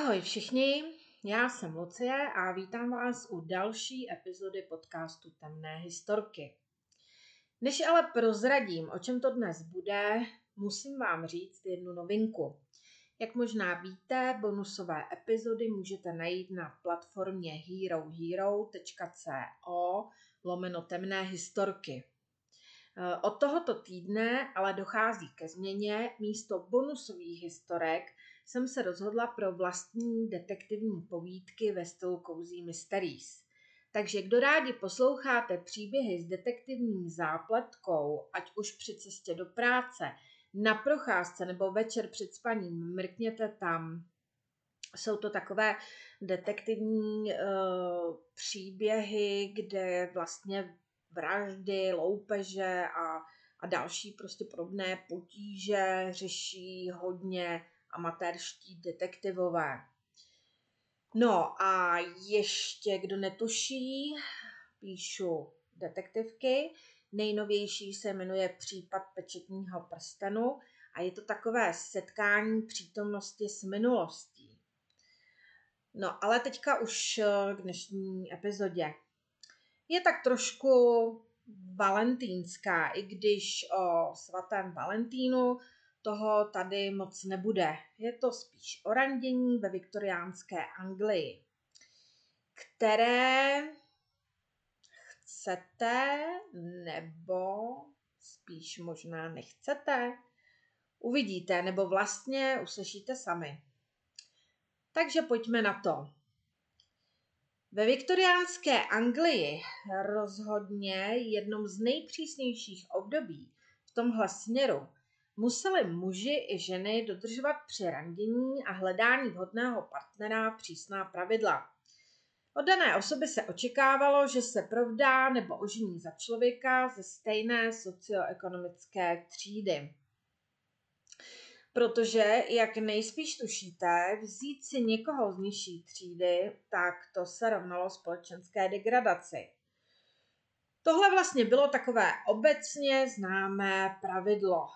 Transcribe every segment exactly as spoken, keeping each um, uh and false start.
Ahoj všichni, já jsem Lucie a vítám vás u další epizody podcastu Temné historky. Než ale prozradím, o čem to dnes bude, musím vám říct jednu novinku. Jak možná víte, bonusové epizody můžete najít na platformě herohero.co lomeno temné historky. Od tohoto týdne ale dochází ke změně. Místo bonusových historek jsem se rozhodla pro vlastní detektivní povídky ve stylu Cozy Mysteries. Takže kdo rádi posloucháte příběhy s detektivní zápletkou, ať už při cestě do práce, na procházce nebo večer před spaním, mrkněte tam. Jsou to takové detektivní uh, příběhy, kde vlastně vraždy, loupeže a, a další prostě podobné potíže řeší hodně amatérští detektivové. No a ještě, kdo netuší, píšu detektivky. Nejnovější se jmenuje Případ pečetního prstenu a je to takové setkání přítomnosti s minulostí. No ale teďka už k dnešní epizodě. Je tak trošku valentínská, i když o svatém Valentínu toho tady moc nebude. Je to spíš o randění ve viktoriánské Anglii, které chcete nebo spíš možná nechcete. Uvidíte nebo vlastně uslyšíte sami. Takže pojďme na to. Ve viktoriánské Anglii, rozhodně jednom z nejpřísnějších období v tomhle směru, museli muži i ženy dodržovat při randění a hledání vhodného partnera přísná pravidla. Od dané osoby se očekávalo, že se provdá nebo ožení za člověka ze stejné socioekonomické třídy. Protože, jak nejspíš tušíte, vzít si někoho z nižší třídy, tak to se rovnalo společenské degradaci. Tohle vlastně bylo takové obecně známé pravidlo.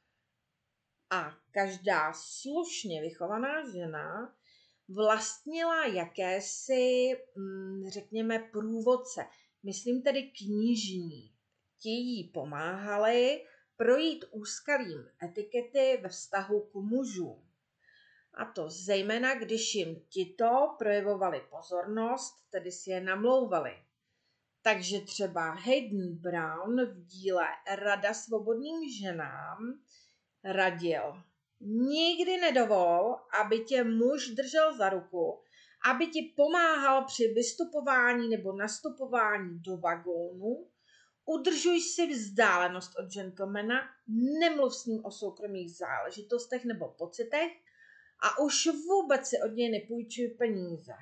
A každá slušně vychovaná žena vlastnila jakési, řekněme, průvodce, myslím tedy knižní. Ti jí pomáhali projít úskalím etikety ve vztahu k mužům. A to zejména, když jim tito projevovali pozornost, tedy si je namlouvali. Takže třeba Haydn Brown v díle Rada svobodným ženám radil: nikdy nedovol, aby tě muž držel za ruku, aby ti pomáhal při vystupování nebo nastupování do vagónu. Udržuj si vzdálenost od gentlemana, nemluv s ním o soukromých záležitostech nebo pocitech a už vůbec si od něj nepůjčuj peníze.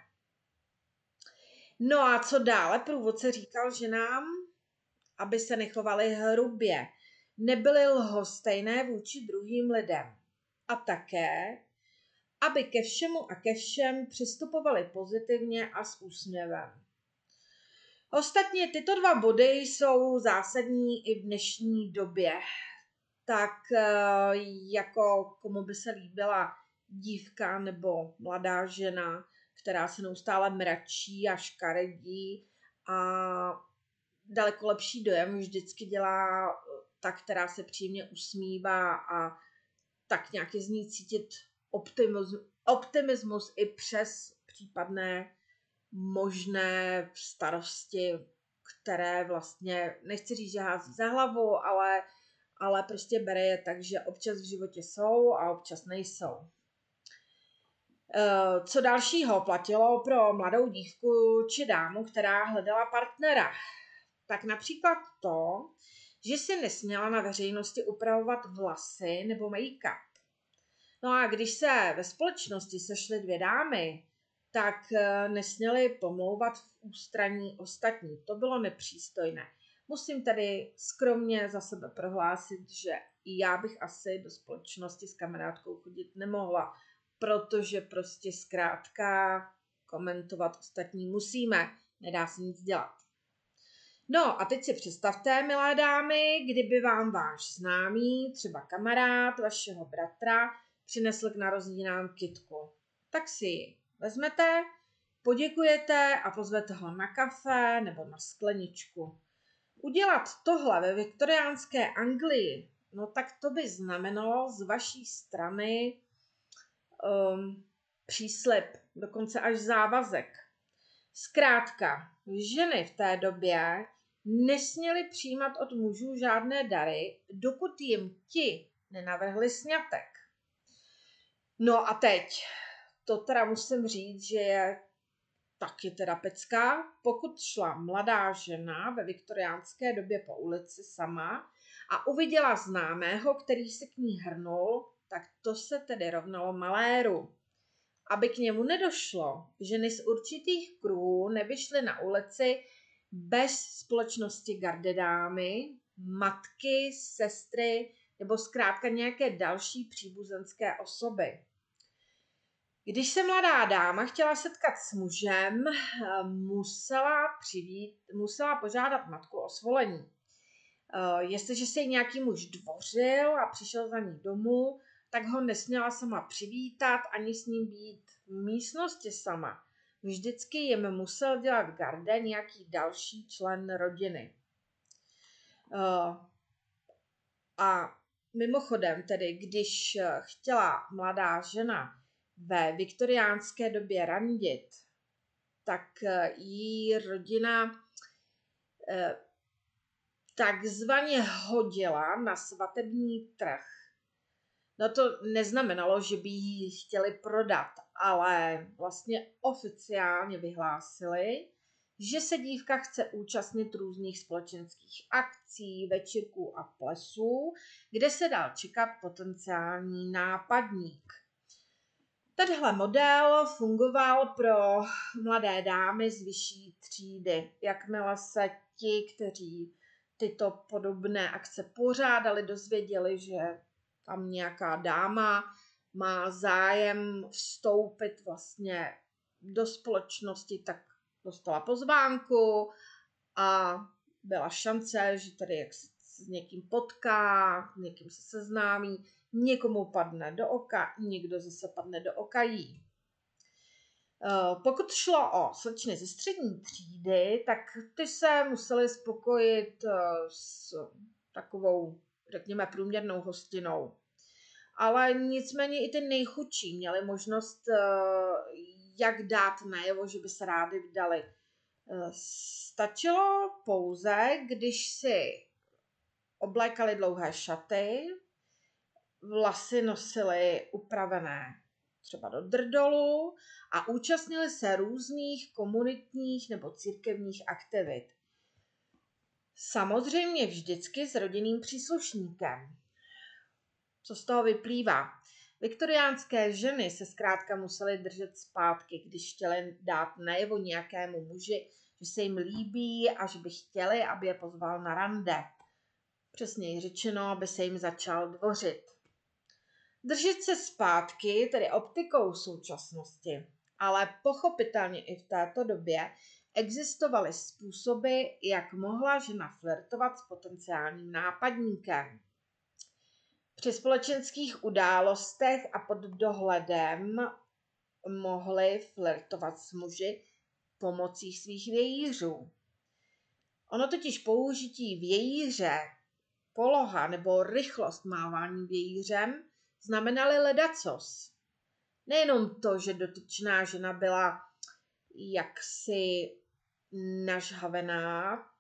No a co dále průvodce říkal ženám? Aby se nechovali hrubě, nebyli lhostejné vůči druhým lidem. A také, aby ke všemu a ke všem přistupovali pozitivně a s úsměvem. Ostatně tyto dva body jsou zásadní i v dnešní době. Tak jako komu by se líbila dívka nebo mladá žena, která se neustále mračí a škaredí a daleko lepší dojem vždycky dělá ta, která se příjemně usmívá a tak nějak je z ní cítit optimismus, optimismus i přes případné možné starosti, které vlastně, nechci říct, že hází za hlavu, ale, ale prostě bere je tak, že občas v životě jsou a občas nejsou. Co dalšího platilo pro mladou dívku či dámu, která hledala partnera? Tak například to, že si nesměla na veřejnosti upravovat vlasy nebo make-up. No a když se ve společnosti sešly dvě dámy, tak nesměli pomlouvat v ústraní ostatní. To bylo nepřístojné. Musím tedy skromně za sebe prohlásit, že i já bych asi do společnosti s kamarádkou chodit nemohla, protože prostě zkrátka komentovat ostatní musíme, nedá se nic dělat. No a teď si představte, milé dámy, kdyby vám váš známý, třeba kamarád vašeho bratra, přinesl k narozeninám kytku. Tak si ji vezmete, poděkujete a pozvete ho na kafe nebo na skleničku. Udělat tohle ve viktoriánské Anglii, no tak to by znamenalo z vaší strany um, příslib, dokonce až závazek. Zkrátka, ženy v té době nesměly přijímat od mužů žádné dary, dokud jim ti nenavrhli sňatek. No a teď, to teda musím říct, že je taky teda pecka, pokud šla mladá žena ve viktoriánské době po ulici sama a uviděla známého, který se k ní hrnul, tak to se tedy rovnalo maléru. Aby k němu nedošlo, ženy z určitých kruhů nevyšly na ulici bez společnosti gardedámy, matky, sestry nebo zkrátka nějaké další příbuzenské osoby. Když se mladá dáma chtěla setkat s mužem, musela, přivít, musela požádat matku o svolení. Jestliže se jí nějaký muž dvořil a přišel za ní domů, tak ho nesměla sama přivítat ani s ním být v místnosti sama. Vždycky jim musel dělat garde nějaký další člen rodiny. A mimochodem tedy, když chtěla mladá žena ve viktoriánské době randit, tak jí rodina takzvaně hodila na svatební trh. No to neznamenalo, že by ji chtěli prodat, ale vlastně oficiálně vyhlásili, že se dívka chce účastnit různých společenských akcí, večírků a plesů, kde se dal čekat potenciální nápadník. Tenhle model fungoval pro mladé dámy z vyšší třídy. Jakmile se ti, kteří tyto podobné akce pořádali, dozvěděli, že tam nějaká dáma má zájem vstoupit vlastně do společnosti, tak dostala pozvánku a byla šance, že tady jak s někým potká, někým se seznámí, někomu padne do oka, někdo zase padne do oka jí. Pokud šlo o slečny ze střední třídy, tak ty se musely spokojit s takovou, řekněme, průměrnou hostinou. Ale nicméně i ty nejchudší měli možnost, jak dát najevo, že by se rádi vdali. Stačilo pouze, když si oblékali dlouhé šaty, vlasy nosili upravené třeba do drdolu a účastnili se různých komunitních nebo církevních aktivit. Samozřejmě vždycky s rodinným příslušníkem. Co z toho vyplývá? Viktoriánské ženy se zkrátka musely držet zpátky, když chtěly dát najevo nějakému muži, že se jim líbí a že by chtěli, aby je pozval na rande. Přesněji řečeno, aby se jim začal dvořit. Držet se zpátky, tedy optikou současnosti, ale pochopitelně i v této době existovaly způsoby, jak mohla žena flirtovat s potenciálním nápadníkem. Při společenských událostech a pod dohledem mohly flirtovat s muži pomocí svých vějířů. Ono totiž použití vějíře, poloha nebo rychlost mávání vějířem znamenaly ledacos. Nejenom to, že dotyčná žena byla jaksi nažhavená,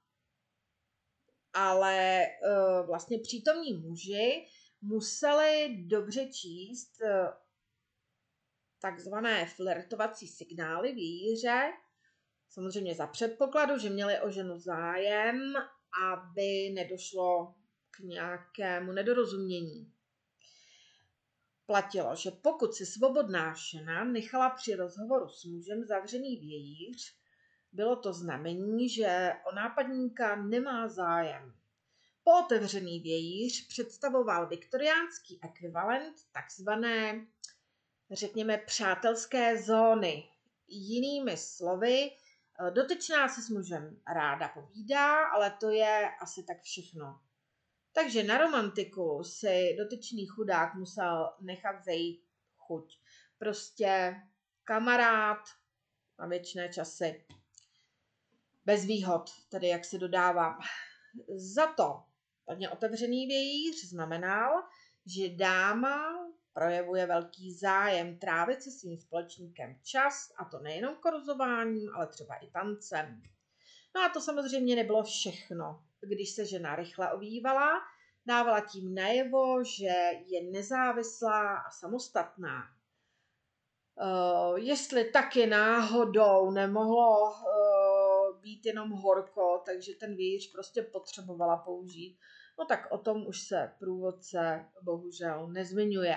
ale uh, vlastně přítomní muži museli dobře číst uh, takzvané flirtovací signály vějíře, samozřejmě za předpokladu, že měli o ženu zájem, aby nedošlo k nějakému nedorozumění. Platilo, že pokud si svobodná žena nechala při rozhovoru s mužem zavřený vějíř, bylo to znamení, že o nápadníka nemá zájem. Pootevřený vějíř představoval viktoriánský ekvivalent takzvané, řekněme, přátelské zóny. Jinými slovy, dotyčná se s mužem ráda povídá, ale to je asi tak všechno. Takže na romantiku si dotyčný chudák musel nechat zejít chuť. Prostě kamarád na věčné časy. Bez výhod, tedy jak si dodávám. Za to plně otevřený vějíř znamenal, že dáma projevuje velký zájem trávit se svým společníkem čas, a to nejenom korzováním, ale třeba i tancem. No a to samozřejmě nebylo všechno. Když se žena rychle ovývala, dávala tím najevo, že je nezávislá a samostatná. Uh, jestli taky náhodou nemohlo uh, být jenom horko, takže ten vějíř prostě potřebovala použít, no tak o tom už se průvodce bohužel nezmiňuje.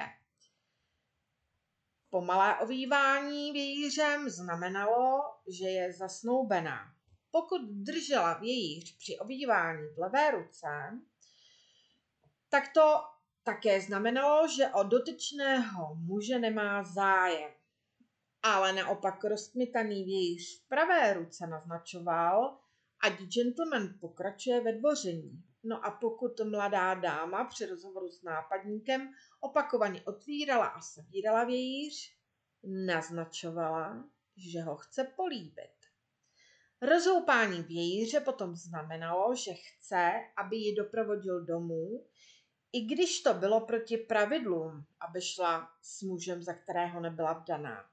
Pomalé ovívání vějířem znamenalo, že je zasnoubená. Pokud držela vějíř při ovívání v levé ruce, tak to také znamenalo, že o dotyčného muže nemá zájem. Ale naopak rozkmitaný vějíř v pravé ruce naznačoval, ať gentleman pokračuje ve dvoření. No a pokud mladá dáma při rozhovoru s nápadníkem opakovaně otvírala a zavírala vějíř, naznačovala, že ho chce políbit. Rozhoupání vějíře potom znamenalo, že chce, aby ji doprovodil domů, i když to bylo proti pravidlům, aby šla s mužem, za kterého nebyla vdaná.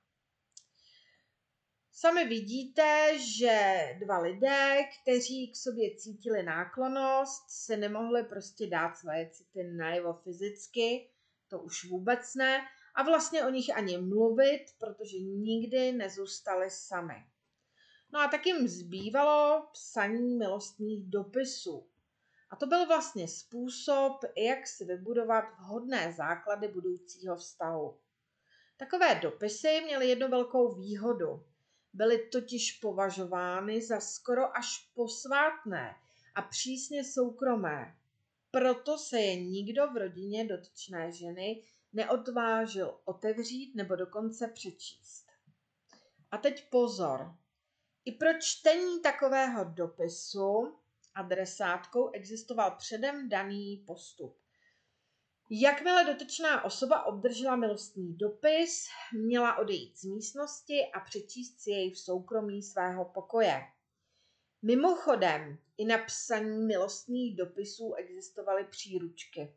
Sami vidíte, že dva lidé, kteří k sobě cítili náklonnost, se nemohli prostě dát svoje city najevo fyzicky, to už vůbec ne, a vlastně o nich ani mluvit, protože nikdy nezůstali sami. No a tak jim zbývalo psaní milostných dopisů. A to byl vlastně způsob, jak si vybudovat vhodné základy budoucího vztahu. Takové dopisy měly jednu velkou výhodu. Byly totiž považovány za skoro až posvátné a přísně soukromé. Proto se je nikdo v rodině dotyčné ženy neodvážil otevřít nebo dokonce přečíst. A teď pozor. I pro čtení takového dopisu adresátkou existoval předem daný postup. Jakmile dotyčná osoba obdržela milostný dopis, měla odejít z místnosti a přečíst si jej v soukromí svého pokoje. Mimochodem, i na psaní milostných dopisů existovaly příručky.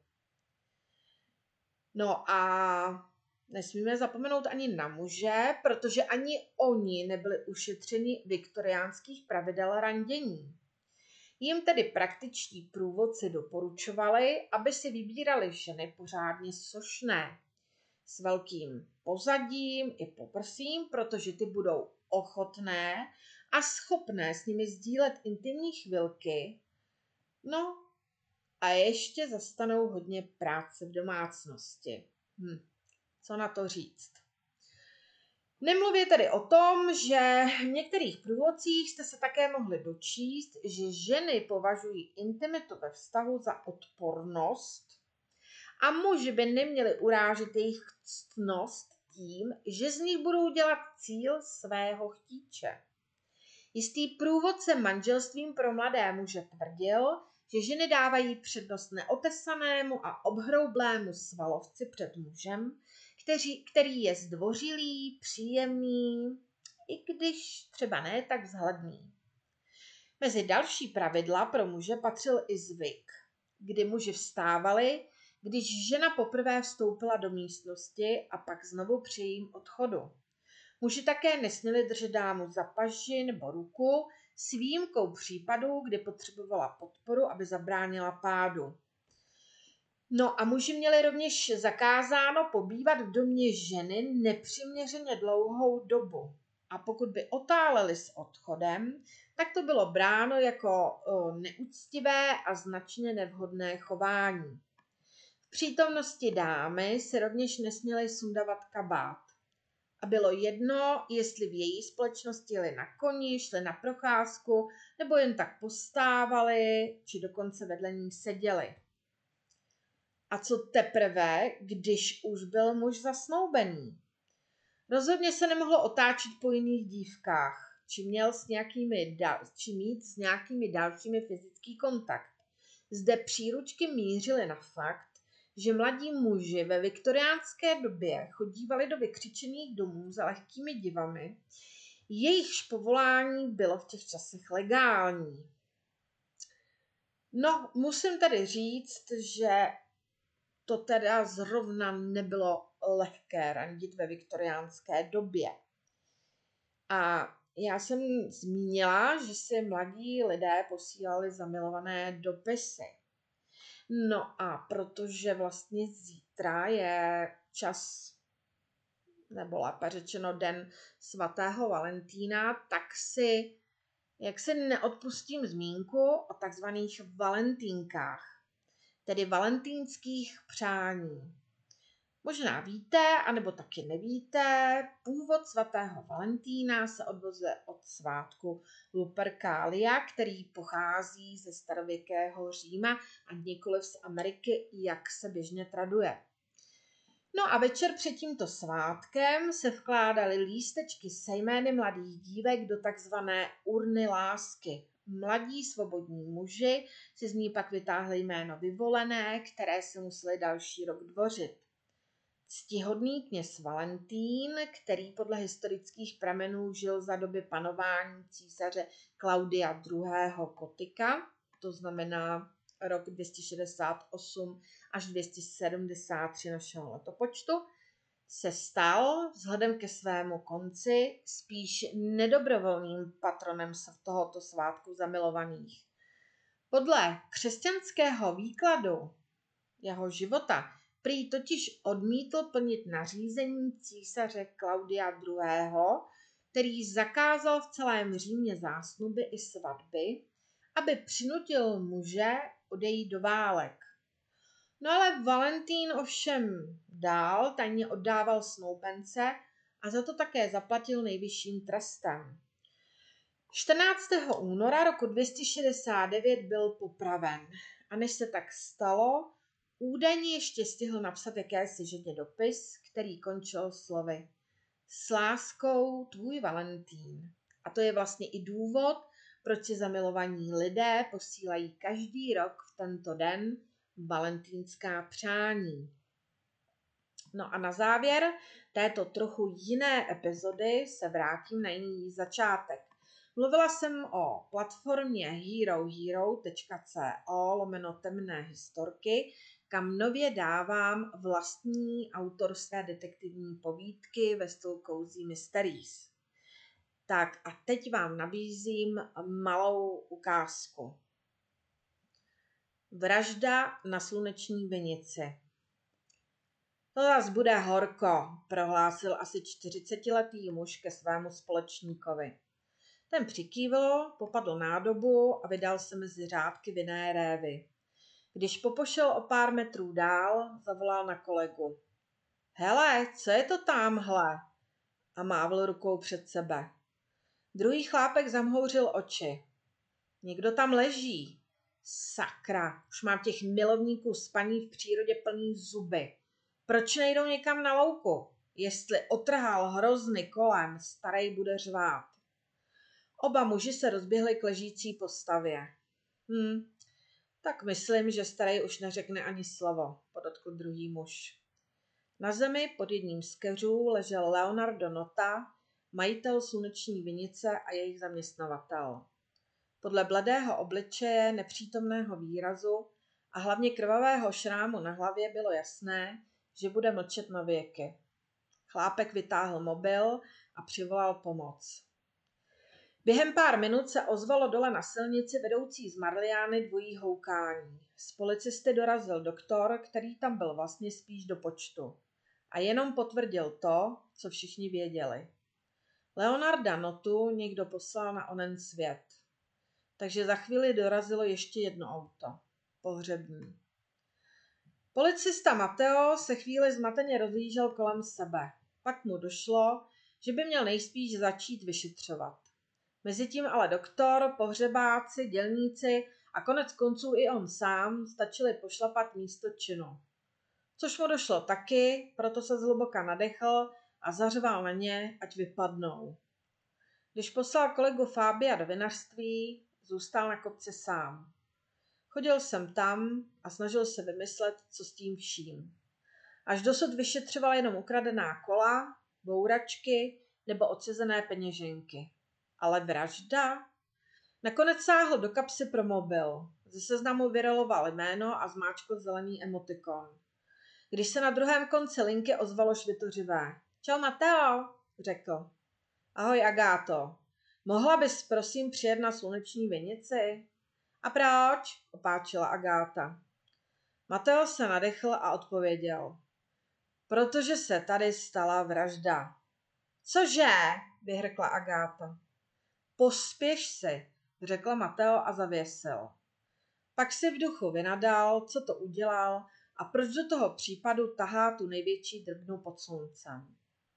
No a nesmíme zapomenout ani na muže, protože ani oni nebyli ušetřeni viktoriánských pravidel randění. Jim tedy praktičtí průvodci doporučovali, aby si vybírali ženy pořádně sošné, s velkým pozadím i poprsím, protože ty budou ochotné a schopné s nimi sdílet intimní chvilky, no a ještě zastanou hodně práce v domácnosti. Hm, co na to říct? Nemluvě tedy o tom, že v některých průvodcích jste se také mohli dočíst, že ženy považují intimitu ve vztahu za odpornost a muži by neměli urážet jejich ctnost tím, že z nich budou dělat cíl svého chtíče. Jistý průvodce manželstvím pro mladé muže tvrdil, že ženy dávají přednost neotesanému a obhroublému svalovci před mužem, který, který je zdvořilý, příjemný, i když třeba ne tak vzhledný. Mezi další pravidla pro muže patřil i zvyk, kdy muži vstávali, když žena poprvé vstoupila do místnosti a pak znovu při jejím odchodu. Muži také nesměli držet dámu za paži nebo ruku, s výjimkou případů, kdy potřebovala podporu, aby zabránila pádu. No a muži měli rovněž zakázáno pobývat v domě ženy nepřiměřeně dlouhou dobu. A pokud by otáleli s odchodem, tak to bylo bráno jako neúctivé a značně nevhodné chování. V přítomnosti dámy se rovněž nesměly sundavat kabát. A bylo jedno, jestli v její společnosti jeli na koni, šli na procházku, nebo jen tak postávali, či dokonce vedle ní seděli. A co teprve, když už byl muž zasnoubený? Rozhodně se nemohlo otáčet po jiných dívkách, či, měl s nějakými dal, či mít s nějakými dalšími fyzický kontakt. Zde příručky mířily na fakt, že mladí muži ve viktoriánské době chodívali do vykřičených domů za lehkými divami, jejichž povolání bylo v těch časech legální. No, musím tady říct, že to teda zrovna nebylo lehké randit ve viktoriánské době. A já jsem zmínila, že si mladí lidé posílali zamilované dopisy. No a protože vlastně zítra je čas, nebo lépe řečeno den svatého Valentína, tak si, jak si neodpustím zmínku o takzvaných valentínkách, tedy valentýnských přání. Možná víte, anebo taky nevíte, původ svatého Valentína se odvozuje od svátku Lupercalia, který pochází ze starověkého Říma a nikoliv z Ameriky, jak se běžně traduje. No a večer před tímto svátkem se vkládaly lístečky se jmény mladých dívek do takzvané urny lásky. Mladí svobodní muži si z ní pak vytáhli jméno vyvolené, které se museli další rok dvořit. Ctihodný kněz Valentín, který podle historických pramenů žil za doby panování císaře Klaudia druhého. Kotika, to znamená rok dvě stě šedesát osm až dvě stě sedmdesát tři našeho letopočtu, se stal vzhledem ke svému konci spíš nedobrovolným patronem tohoto svátku zamilovaných. Podle křesťanského výkladu jeho života prý totiž odmítl plnit nařízení císaře Klaudia druhého., který zakázal v celém Římě zásnuby i svatby, aby přinutil muže odejít do válek. No ale Valentín ovšem dál tajně oddával snoubence a za to také zaplatil nejvyšším trestem. čtrnáctého února roku dvě stě šedesát devět byl popraven a než se tak stalo, údajně ještě stihl napsat jakési ženě dopis, který končil slovy S láskou tvůj Valentín. A to je vlastně i důvod, proč si zamilovaní lidé posílají každý rok v tento den valentínská přání. No a na závěr této trochu jiné epizody se vrátím na jiný začátek. Mluvila jsem o platformě herohero tečka co lomeno temné historky, kam nově dávám vlastní autorské detektivní povídky ve stylu Cozy Mysteries. Tak a teď vám nabízím malou ukázku. Vražda na Sluneční vinici. To zas bude horko, prohlásil asi čtyřicetiletý muž ke svému společníkovi. Ten přikývl, popadl nádobu a vydal se mezi řádky vinné révy. Když popošel o pár metrů dál, zavolal na kolegu. Hele, co je to támhle? A mávl rukou před sebe. Druhý chlápek zamhouřil oči. Někdo tam leží. Sakra, už mám těch milovníků spaní v přírodě plný zuby. Proč nejdou někam na louku? Jestli otrhal hrozny kolem, starej bude řvát. Oba muži se rozběhli k ležící postavě. Hm, tak myslím, že starej už neřekne ani slovo, podotkl druhý muž. Na zemi pod jedním z keřů ležel Leonardo Nota, majitel Sluneční vinice a jejich zaměstnavatel. Podle bledého obličeje, nepřítomného výrazu a hlavně krvavého šrámu na hlavě bylo jasné, že bude mlčet na věky. Chlápek vytáhl mobil a přivolal pomoc. Během pár minut se ozvalo dole na silnici vedoucí z Marliány dvojí houkání. Z policisty dorazil doktor, který tam byl vlastně spíš do počtu. A jenom potvrdil to, co všichni věděli. Leonarda Notu někdo poslal na onen svět. Takže za chvíli dorazilo ještě jedno auto. Pohřební. Policista Mateo se chvíli zmateně rozlížel kolem sebe. Pak mu došlo, že by měl nejspíš začít vyšetřovat. Mezitím ale doktor, pohřebáci, dělníci a konec konců i on sám stačili pošlapat místo činu. Což mu došlo taky, proto se zhluboka nadechl a zařval na ně, ať vypadnou. Když poslal kolegu Fábia do vinařství, zůstal na kopci sám. Chodil jsem tam a snažil se vymyslet, co s tím vším. Až dosud vyšetřoval jenom ukradená kola, bouračky nebo odsezené peněženky. Ale vražda? Nakonec sáhl do kapsy pro mobil. Ze seznamu vyroloval jméno a zmáčkl zelený emotikon. Když se na druhém konci linky ozvalo švitořivé. Čau Mateo, řekl. Ahoj Agáto, mohla bys prosím přijet na sluneční vinici? A proč? Opáčila Agáta. Mateo se nadechl a odpověděl. Protože se tady stala vražda. Cože? Vyhrkla Agáta. Pospěš si, řekl Mateo a zavěsil. Pak si v duchu vynadal, co to udělal a proč do toho případu tahá tu největší drbnu pod sluncem.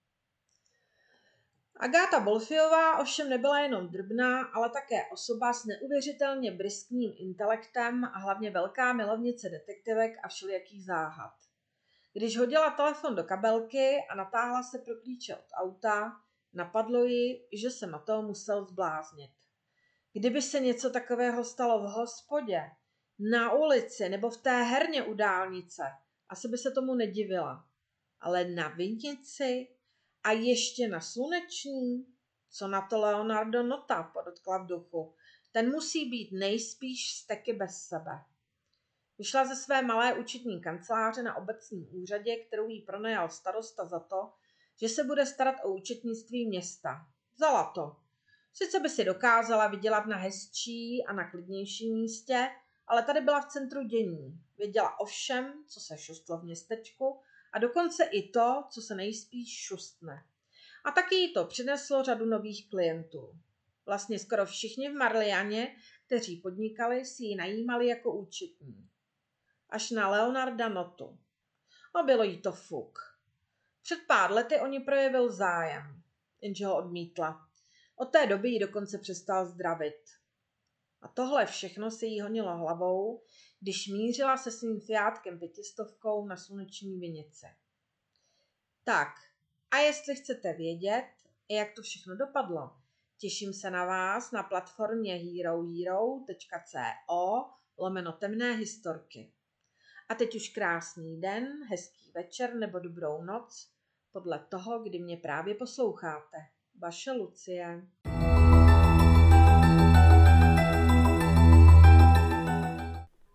Agáta Bolfiová ovšem nebyla jenom drbná, ale také osoba s neuvěřitelně bryským intelektem a hlavně velká milovnice detektivek a všelijakých záhad. Když hodila telefon do kabelky a natáhla se pro klíče od auta, napadlo ji, že se Mateo musel zbláznit. Kdyby se něco takového stalo v hospodě, na ulici nebo v té herně u dálnice, asi by se tomu nedivila. Ale na vinici a ještě na sluneční? Co na to Leonardo Nota, podotkla v duchu. Ten musí být nejspíš steky bez sebe. Vyšla ze své malé účetní kanceláře na obecním úřadě, kterou jí pronajal starosta za to, že se bude starat o účetnictví města. Vzala to. Sice by si dokázala vydělat na hezčí a na klidnějším místě, ale tady byla v centru dění. Věděla o všem, co se šustlo v městečku a dokonce i to, co se nejspíš šustne. A taky jí to přineslo řadu nových klientů. Vlastně skoro všichni v Marlianě, kteří podnikali, si ji najímali jako účetní. Až na Leonarda Notu. No bylo jí to fuk. Před pár lety o ní projevil zájem, jenže ho odmítla. Od té doby jí dokonce přestal zdravit. A tohle všechno se jí honilo hlavou, když mířila se svým Fiátkem pětistovkou na sluneční vinici. Tak, a jestli chcete vědět, jak to všechno dopadlo, těším se na vás na platformě herohero tečka co lomeno temné historky. A teď už krásný den, hezký večer nebo dobrou noc, podle toho, kdy mě právě posloucháte. Vaše Lucie.